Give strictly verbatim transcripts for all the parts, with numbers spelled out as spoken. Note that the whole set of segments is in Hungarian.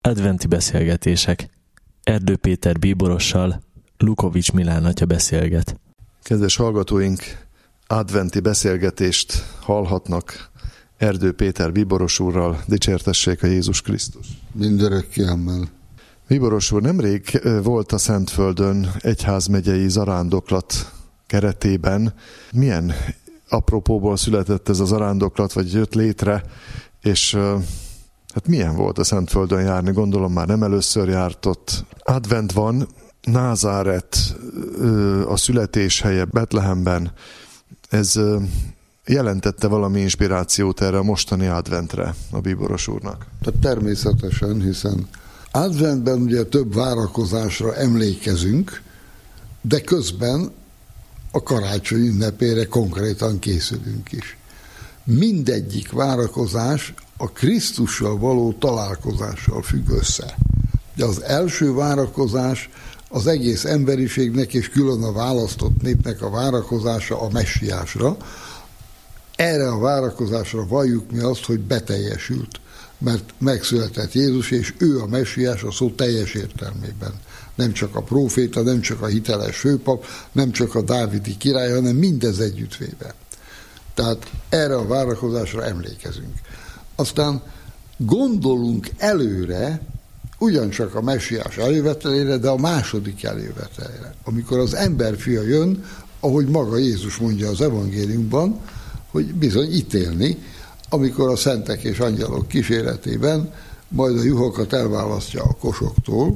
Adventi beszélgetések. Erdő Péter bíborossal Lukovics Milán atya beszélget. Kedves hallgatóink, adventi beszélgetést hallhatnak Erdő Péter bíboros úrral. Dicsértessék a Jézus Krisztus. Mindörökké amen. Bíboros úr, nemrég volt a Szentföldön egyházmegyei zarándoklat keretében. Milyen apropóból született ez a zarándoklat, vagy jött létre, és hát milyen volt a Szentföldön járni? Gondolom már nem először járt ott. Advent van, Názáret a születéshelye Betlehemben. Ez jelentette valami inspirációt erre a mostani adventre a bíboros úrnak? Természetesen, hiszen adventben ugye több várakozásra emlékezünk, de közben a karácsony ünnepére konkrétan készülünk is. Mindegyik várakozás a Krisztussal való találkozással függ össze. De az első várakozás az egész emberiségnek és külön a választott népnek a várakozása a messiásra. Erre a várakozásra valljuk mi azt, hogy beteljesült, mert megszületett Jézus, és ő a messiás a szó teljes értelmében. Nem csak a próféta, nem csak a hiteles főpap, nem csak a dávidi király, hanem mindez együttvéve. Tehát erre a várakozásra emlékezünk. Aztán gondolunk előre, ugyancsak a messiás elővetelére, de a második elővetelére. Amikor az emberfia jön, ahogy maga Jézus mondja az evangéliumban, hogy bizony ítélni, amikor a szentek és angyalok kíséretében majd a juhokat elválasztja a kosoktól,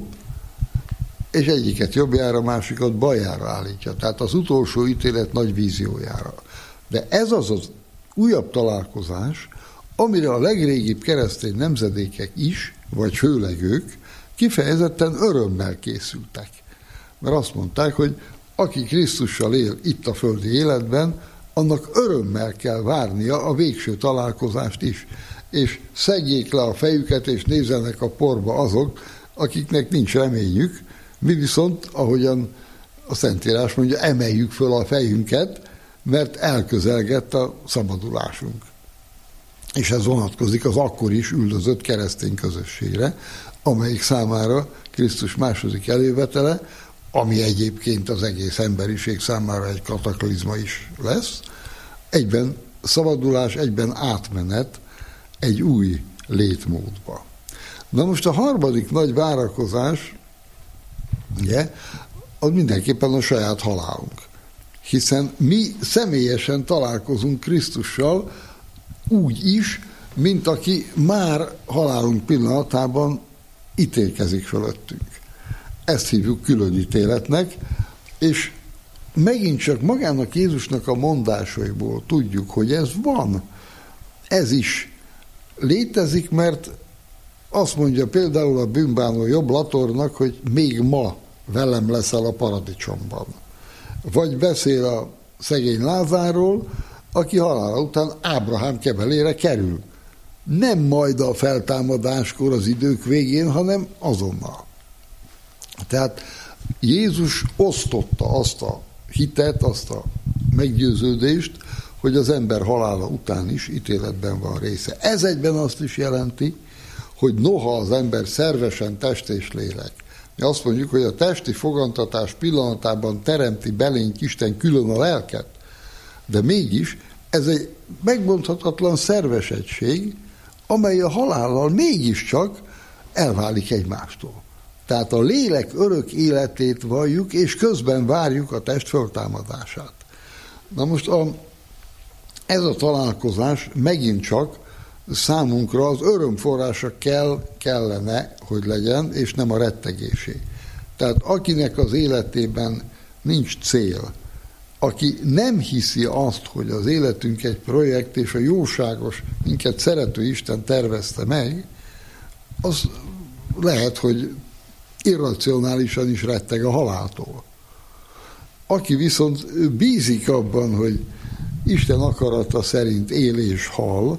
és egyiket jobbjára, másikat baljára állítja. Tehát az utolsó ítélet nagy víziójára. De ez az az újabb találkozás, amire a legrégibb keresztény nemzedékek is, vagy főleg ők, kifejezetten örömmel készültek. Mert azt mondták, hogy aki Krisztussal él itt a földi életben, annak örömmel kell várnia a végső találkozást is. És szedjék le a fejüket, és nézzenek a porba azok, akiknek nincs reményük. Mi viszont, ahogyan a Szentírás mondja, emeljük föl a fejünket, mert elközelgett a szabadulásunk. És ez vonatkozik az akkor is üldözött keresztény közösségre, amelyik számára Krisztus második elővetele, ami egyébként az egész emberiség számára egy kataklizma is lesz, egyben szabadulás, egyben átmenet egy új létmódba. Na most a harmadik nagy várakozás, ugye, az mindenképpen a saját halálunk. Hiszen mi személyesen találkozunk Krisztussal úgy is, mint aki már halálunk pillanatában ítélkezik fölöttünk. Ezt hívjuk különítéletnek, és megint csak magának Jézusnak a mondásaiból tudjuk, hogy ez van. Ez is létezik, mert azt mondja például a bűnbánó jobb Latornak, hogy még ma velem leszel a paradicsomban. Vagy beszél a szegény Lázárról, aki halála után Ábrahám kebelére kerül. Nem majd a feltámadáskor az idők végén, hanem azonnal. Tehát Jézus osztotta azt a hitet, azt a meggyőződést, hogy az ember halála után is ítéletben van része. Ez egyben azt is jelenti, hogy noha az ember szervesen test és lélek, mi azt mondjuk, hogy a testi fogantatás pillanatában teremti belénk Isten külön a lelket, de mégis ez egy megmondhatatlan szerves egység, amely a halállal mégiscsak elválik egymástól. Tehát a lélek örök életét valljuk, és közben várjuk a test föltámadását. Na most a, ez a találkozás megint csak számunkra az örömforrása kell, kellene, hogy legyen, és nem a rettegésé. Tehát akinek az életében nincs cél, aki nem hiszi azt, hogy az életünk egy projekt, és a jóságos, minket szerető Isten tervezte meg, az lehet, hogy irracionálisan is retteg a haláltól. Aki viszont bízik abban, hogy Isten akarata szerint él és hal,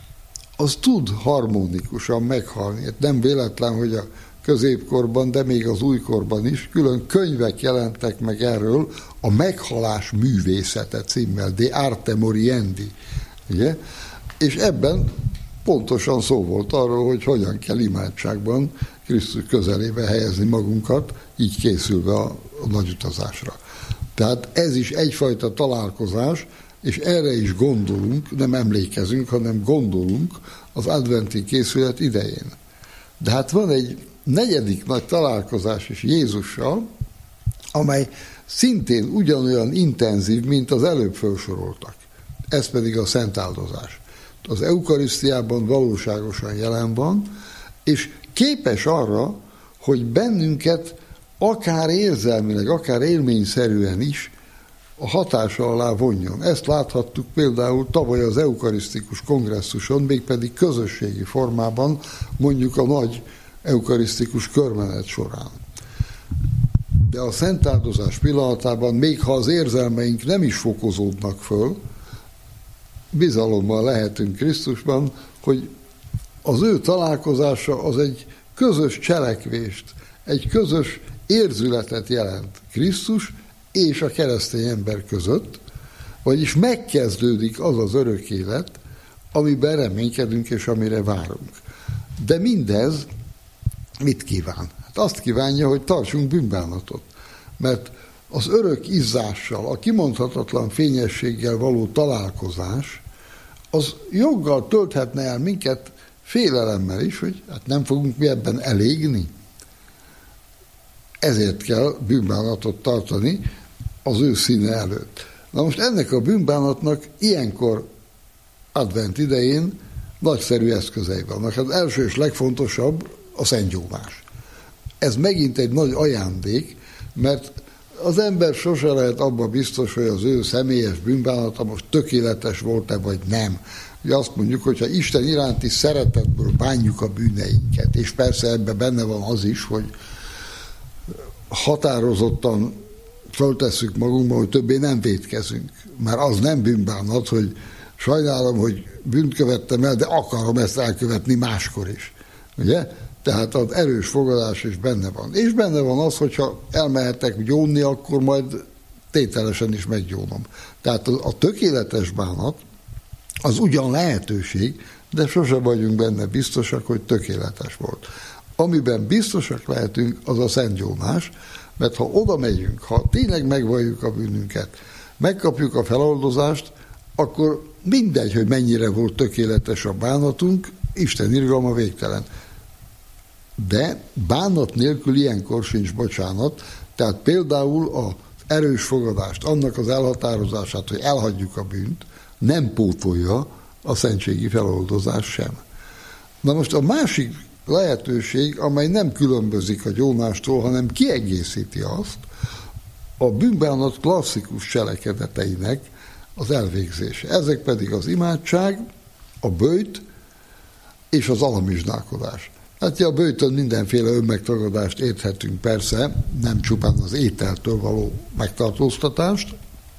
az tud harmonikusan meghalni. Nem véletlen, hogy a középkorban, de még az újkorban is külön könyvek jelentek meg erről, a meghalás művészete címmel, De Arte Moriendi. Ugye? És ebben pontosan szó volt arról, hogy hogyan kell imádságban Krisztus közelébe helyezni magunkat, így készülve a, a nagy utazásra. Tehát ez is egyfajta találkozás, és erre is gondolunk, nem emlékezünk, hanem gondolunk az adventi készület idején. De hát van egy negyedik nagy találkozás is Jézussal, amely szintén ugyanolyan intenzív, mint az előbb felsoroltak. Ez pedig a szentáldozás. Az eukarisztiában valóságosan jelen van, és képes arra, hogy bennünket akár érzelmileg, akár élményszerűen is a hatása alá vonjon. Ezt láthattuk például tavaly az eukarisztikus kongresszuson, mégpedig közösségi formában, mondjuk a nagy eukarisztikus körmenet során. De a szentáldozás pillanatában, még ha az érzelmeink nem is fokozódnak föl, bizalommal lehetünk Krisztusban, hogy az ő találkozása az egy közös cselekvést, egy közös érzületet jelent Krisztus és a keresztény ember között, vagyis megkezdődik az az örök élet, amiben reménykedünk és amire várunk. De mindez mit kíván? Hát azt kívánja, hogy tartsunk bűnbánatot, mert az örök izzással, a kimondhatatlan fényességgel való találkozás, az joggal tölthetne el minket félelemmel is, hogy hát nem fogunk mi ebben elégni. Ezért kell bűnbánatot tartani az ő színe előtt. Na most ennek a bűnbánatnak ilyenkor advent idején nagyszerű eszközei vannak. Az első és legfontosabb a szentgyónás. Ez megint egy nagy ajándék, mert az ember sose lehet abban biztos, hogy az ő személyes bűnbánata most tökéletes volt-e, vagy nem. Ugye azt mondjuk, hogyha Isten iránti szeretetből bánjuk a bűneinket, és persze ebben benne van az is, hogy határozottan föltesszük magunkba, hogy többé nem vétkezünk. Mert az nem bűnbánat, hogy sajnálom, hogy bűnt követtem el, de akarom ezt elkövetni máskor is. Ugye? Tehát az erős fogadás is benne van. És benne van az, hogyha elmehetek gyónni, akkor majd tételesen is meggyónom. Tehát a, a tökéletes bánat az ugyan lehetőség, de sose vagyunk benne biztosak, hogy tökéletes volt. Amiben biztosak lehetünk, az a szentgyónás, mert ha oda megyünk, ha tényleg megvalljuk a bűnünket, megkapjuk a feloldozást, akkor mindegy, hogy mennyire volt tökéletes a bánatunk, Isten irgalma végtelen. De bánat nélkül ilyenkor sincs bocsánat, tehát például az erős fogadást, annak az elhatározását, hogy elhagyjuk a bűnt, nem pótolja a szentségi feloldozás sem. Na most a másik lehetőség, amely nem különbözik a gyónástól, hanem kiegészíti azt, a bűnbánat klasszikus cselekedeteinek az elvégzése. Ezek pedig az imádság, a böjt és az alamizsnálkodás. Hát a böjtön mindenféle önmegtagadást érthetünk persze, nem csupán az ételtől való megtartóztatást,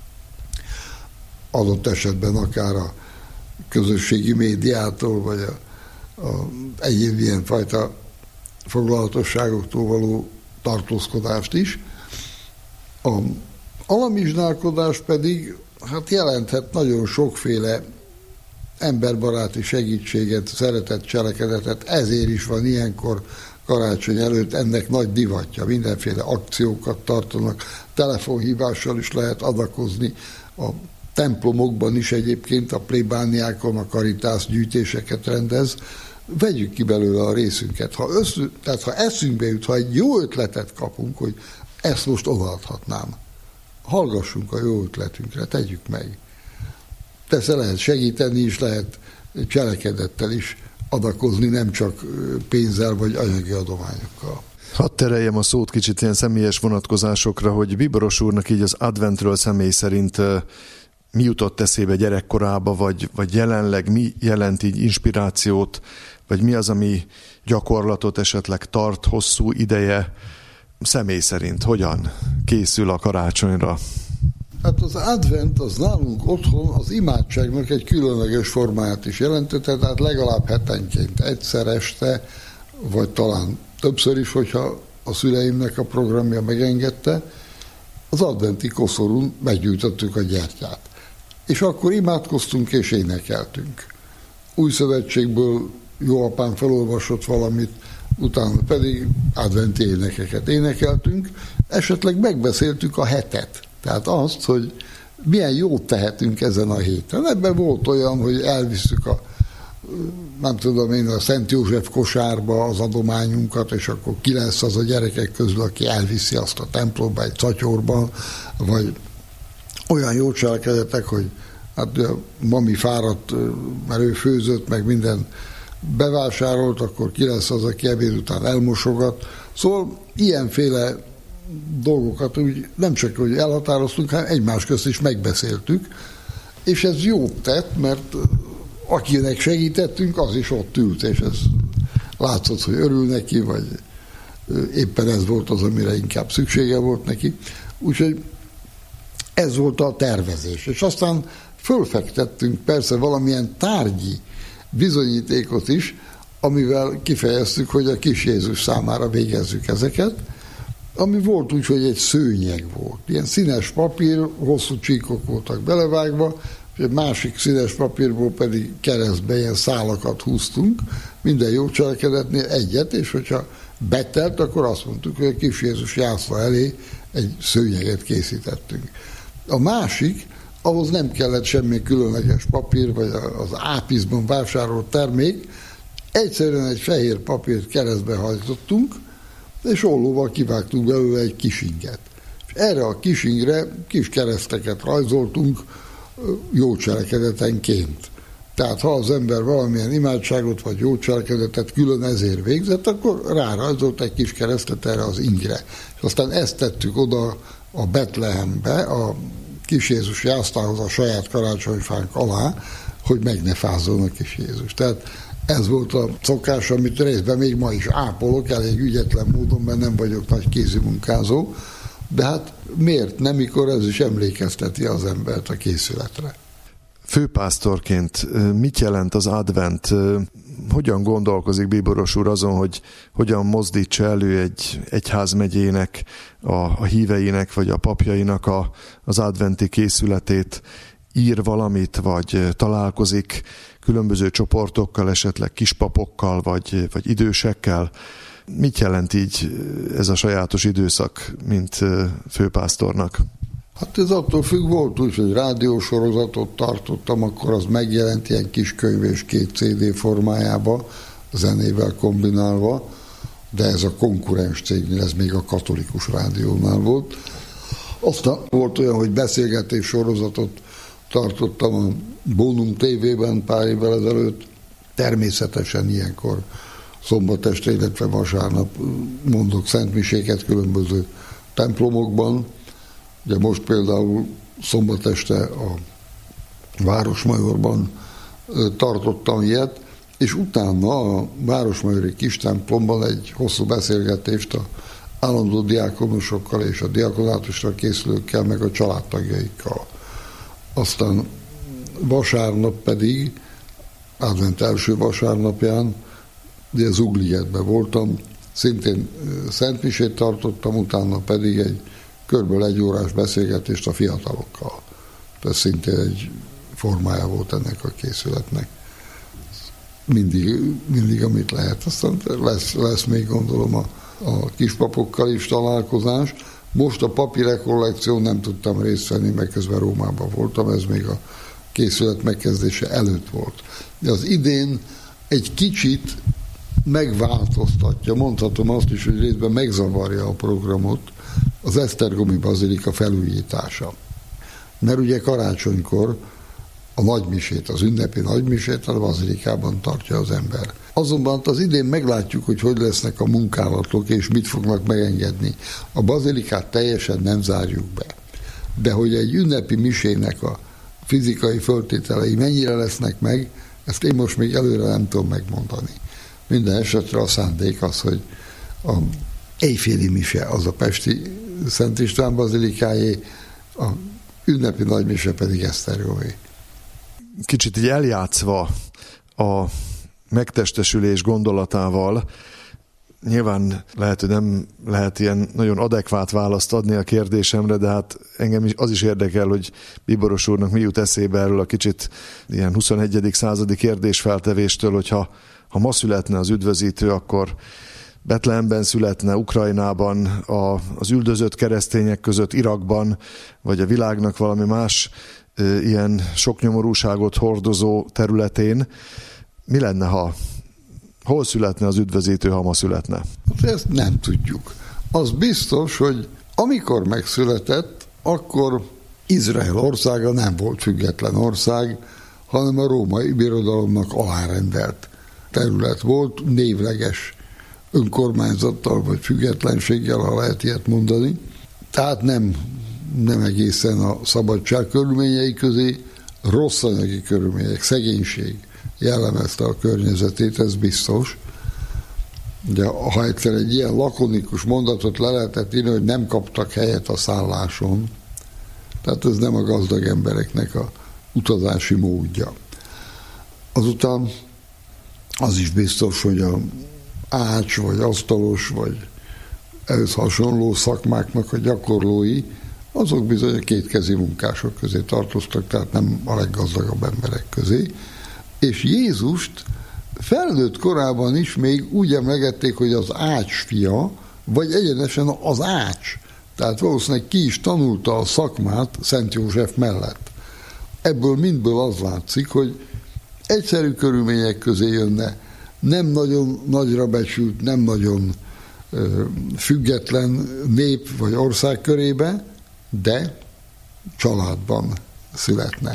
adott esetben akár a közösségi médiától, vagy a, a egyéb ilyenfajta foglalatosságoktól való tartózkodást is. A alamizsnálkodás pedig hát jelenthet nagyon sokféle emberbaráti segítséget, szeretett cselekedetet, ezért is van ilyenkor karácsony előtt ennek nagy divatja. Mindenféle akciókat tartanak, telefonhívással is lehet adakozni, a templomokban is egyébként, a plébániákon a karitász gyűjtéseket rendez, vegyük ki belőle a részünket. Ha, össz, tehát ha eszünkbe jut, ha egy jó ötletet kapunk, hogy ezt most odaadhatnám, hallgassunk a jó ötletünkre, tegyük meg. Persze lehet segíteni is, lehet cselekedettel is adakozni, nem csak pénzzel vagy anyagi adományokkal. Hadd tereljem a szót kicsit ilyen személyes vonatkozásokra, hogy Bíboros úrnak így az adventről személy szerint mi jutott eszébe gyerekkorába, vagy, vagy jelenleg mi jelent így inspirációt, vagy mi az, ami gyakorlatot esetleg tart hosszú ideje, személy szerint hogyan készül a karácsonyra? Hát az advent az nálunk otthon az imádságnak egy különleges formáját is jelentette, tehát legalább hetenként egyszer este, vagy talán többször is, hogyha a szüleimnek a programja megengedte, az adventi koszorún meggyújtottuk a gyertyát. És akkor imádkoztunk és énekeltünk. Új Szövetségből jó apám felolvasott valamit, utána pedig adventi énekeket énekeltünk, esetleg megbeszéltük a hetet. Tehát azt, hogy milyen jót tehetünk ezen a héten. Ebben volt olyan, hogy elvisszük a, nem tudom én, a Szent József kosárba az adományunkat, és akkor ki lesz az a gyerekek közül, aki elviszi azt a templomba egy szatyorban, vagy olyan jó cselekedetek, hogy hát mami fáradt, mert ő főzött, meg minden bevásárolt, akkor ki lesz az, aki ebéd után elmosogat. Szóval ilyenféle dolgokat úgy nem csak, hogy elhatároztunk, hanem egymás közt is megbeszéltük, és ez jót tett, mert akinek segítettünk, az is ott ült, és ez látszott, hogy örül neki, vagy éppen ez volt az, amire inkább szüksége volt neki. Úgyhogy ez volt a tervezés. És aztán fölfektettünk persze valamilyen tárgyi bizonyítékot is, amivel kifejeztük, hogy a kis Jézus számára végezzük ezeket, ami volt úgy, hogy egy szőnyeg volt. Ilyen színes papír, hosszú csíkok voltak belevágva, és egy másik színes papírból pedig keresztbe ilyen szálakat húztunk, minden jó cselekedetnél egyet, és hogyha betelt, akkor azt mondtuk, hogy a kis Jézus jászla elé egy szőnyeget készítettünk. A másik, ahhoz nem kellett semmi különleges papír, vagy az ápizban vásárolt termék, egyszerűen egy fehér papírt keresztbe hajtottunk, és ollóval kivágtunk belőle egy kisinget. És erre a kisingre kis kereszteket rajzoltunk jó cselekedetenként. Tehát ha az ember valamilyen imádságot vagy jó cselekedetet külön ezért végzett, akkor rárajzolt egy kis keresztet erre az ingre. És aztán ezt tettük oda a Betlehembe, a kis Jézus jászlához a saját karácsonyfánk alá, hogy meg ne fázzon a kis Jézus. Tehát ez volt a szokás, amit részben még ma is ápolok, elég ügyetlen módon, mert nem vagyok nagy kézimunkázó, de hát miért nem, mikor ez is emlékezteti az embert a készületre. Főpásztorként mit jelent az advent? Hogyan gondolkozik Bíboros úr azon, hogy hogyan mozdítsa elő egy egyházmegyének, a, a híveinek, vagy a papjainak a, az adventi készületét? Ír valamit, vagy találkozik különböző csoportokkal, esetleg kispapokkal, vagy, vagy idősekkel? Mit jelent így ez a sajátos időszak, mint főpásztornak? Hát ez attól függ, volt úgy, hogy rádiósorozatot tartottam, akkor az megjelent ilyen kis könyv és két cé dé formájába, zenével kombinálva, de ez a konkurens cégnél, ez még a katolikus rádiónál volt. Aztán volt olyan, hogy beszélgetés sorozatot tartottam a Bónum té vében pár évvel ezelőtt, természetesen ilyenkor szombat este, illetve vasárnap mondok szentmiséket különböző templomokban. Ugye most például szombat este a Városmajorban tartottam ilyet, és utána a Városmajori kis templomban egy hosszú beszélgetést a állandó diákonusokkal és a diakonátusra készülőkkel, meg a családtagjaikkal. Aztán vasárnap pedig, advent első vasárnapján, ugye Zugligetben voltam, szintén szentmisét tartottam, utána pedig egy körülbelül egy órás beszélgetést a fiatalokkal. Ez szintén egy formája volt ennek a készületnek. Mindig, mindig amit lehet. Aztán lesz, lesz még gondolom a, a kispapokkal is találkozás. Most a papi rekollekció nem tudtam részt venni, mert közben Rómában voltam, ez még a készület megkezdése előtt volt. De az idén egy kicsit megváltoztatja, mondhatom azt is, hogy részben megzavarja a programot, az esztergomi bazilika felújítása. Mert ugye karácsonykor a nagymisét, az ünnepi nagymisét a bazilikában tartja az ember. Azonban az idén meglátjuk, hogy hogy lesznek a munkálatok, és mit fognak megengedni. A bazilikát teljesen nem zárjuk be. De hogy egy ünnepi misének a fizikai föltételei mennyire lesznek meg, ezt én most még előre nem tudom megmondani. Minden esetre a szándék az, hogy a éjféli mise az a pesti Szent István bazilikájé, a ünnepi nagymise pedig esztergomi. Kicsit így eljátszva a megtestesülés gondolatával, Nyilván lehet, hogy nem lehet ilyen nagyon adekvát választ adni a kérdésemre, de hát engem is, az is érdekel, hogy Bíboros úrnak mi jut eszébe erről a kicsit ilyen huszonegyedik századi kérdésfeltevéstől, hogyha ha ma születne az üdvözítő, akkor Betlehemben születne, Ukrajnában, a, az üldözött keresztények között, Irakban, vagy a világnak valami más e, ilyen sok nyomorúságot hordozó területén. Mi lenne, ha hol születne az üdvözítő, ha ma születne? Ezt nem tudjuk. Az biztos, hogy amikor megszületett, akkor Izrael országa nem volt független ország, hanem a római birodalomnak alárendelt terület volt, névleges önkormányzattal vagy függetlenséggel, ha lehet ilyet mondani. Tehát nem, nem egészen a szabadság körülményei közé, rossz anyagi körülmények, szegénység jellemezte a környezetét, ez biztos. De ha egyszer egy ilyen lakonikus mondatot le lehetett írni, hogy nem kaptak helyet a szálláson, tehát ez nem a gazdag embereknek a utazási módja. Azután az is biztos, hogy a ács, vagy asztalos, vagy ehhez hasonló szakmáknak a gyakorlói, azok bizony a kétkezi munkások közé tartoztak, tehát nem a leggazdagabb emberek közé. És Jézust felnőtt korában is még úgy emlegették, hogy az ács fia, vagy egyenesen az ács. Tehát valószínűleg ki is tanulta a szakmát Szent József mellett. Ebből mindből az látszik, hogy egyszerű körülmények közé jönne, nem nagyon nagyra becsült, nem nagyon ö, független nép vagy ország körébe, de családban születne.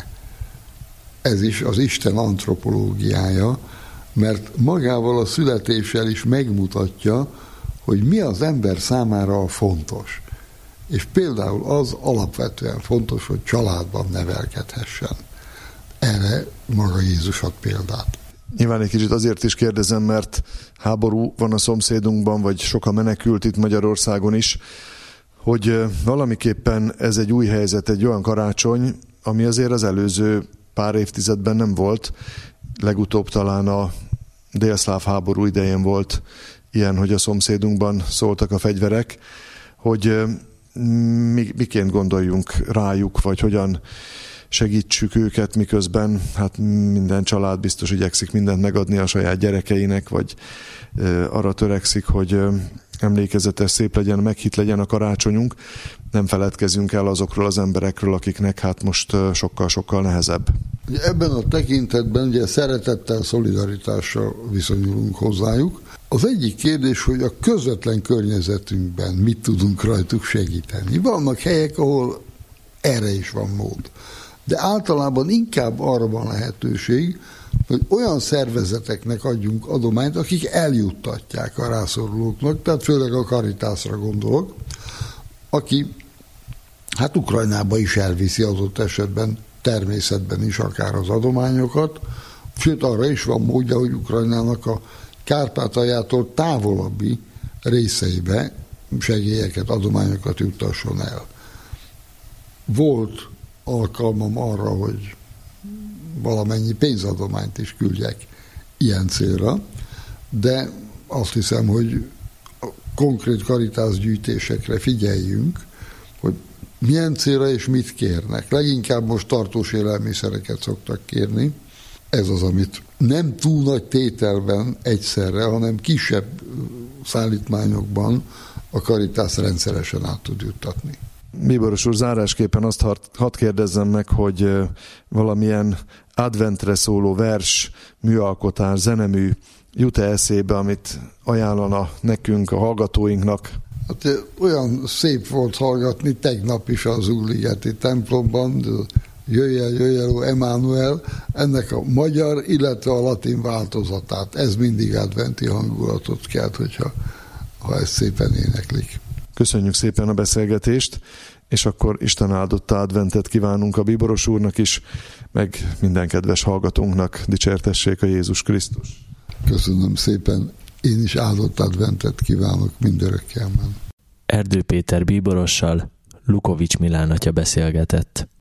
Ez is az Isten antropológiája, mert magával a születéssel is megmutatja, hogy mi az ember számára a fontos. És például az alapvetően fontos, hogy családban nevelkedhessen. Erre maga Jézus ad példát. Nyilván egy kicsit azért is kérdezem, mert háború van a szomszédunkban, vagy sokan menekült itt Magyarországon is, hogy valamiképpen ez egy új helyzet, egy olyan karácsony, ami azért az előző pár évtizedben nem volt. Legutóbb talán a délszláv háború idején volt ilyen, hogy a szomszédunkban szóltak a fegyverek, hogy mi, miként gondoljunk rájuk, vagy hogyan segítsük őket, miközben hát minden család biztos igyekszik mindent megadni a saját gyerekeinek, vagy arra törekszik, hogy emlékezetes, szép legyen, meghitt legyen a karácsonyunk. Nem feledkezünk el azokról az emberekről, akiknek hát most sokkal-sokkal nehezebb. Ebben a tekintetben ugye szeretettel, szolidaritással viszonyulunk hozzájuk. Az egyik kérdés, hogy a közvetlen környezetünkben mit tudunk rajtuk segíteni. Vannak helyek, ahol erre is van mód. De általában inkább arra van lehetőség, hogy olyan szervezeteknek adjunk adományt, akik eljuttatják a rászorulóknak, tehát főleg a Caritasra gondolok, aki hát Ukrajnába is elviszi adott esetben, természetben is akár az adományokat, sőt arra is van módja, hogy Ukrajnának a Kárpátaljától távolabbi részeibe segélyeket, adományokat juttasson el. Volt alkalmam arra, hogy valamennyi pénzadományt is küldjek ilyen célra, de azt hiszem, hogy a konkrét Caritas gyűjtésekre figyeljünk, hogy milyen célra és mit kérnek. Leginkább most tartós élelmiszereket szoktak kérni. Ez az, amit nem túl nagy tételben egyszerre, hanem kisebb szállítmányokban a Caritas rendszeresen át tud juttatni. Bíboros úr, zárásképpen azt hadd kérdezzem meg, hogy valamilyen adventre szóló vers, műalkotás, zenemű jut-e eszébe, amit ajánlana nekünk, a hallgatóinknak? Hát olyan szép volt hallgatni tegnap is az Úrligeti templomban, jöjj el, jöjj el, Emmanuel, ennek a magyar, illetve a latin változatát. Ez mindig adventi hangulatot kelt, hogyha ha ezt szépen éneklik. Köszönjük szépen a beszélgetést, és akkor Isten áldotta adventet kívánunk a Bíboros úrnak is, meg minden kedves hallgatónknak. Dicsértessék a Jézus Krisztus. Köszönöm szépen. Én is áldott adventet kívánok mindörökké. Erdő Péter bíborossal Lukovics Milán atya beszélgetett.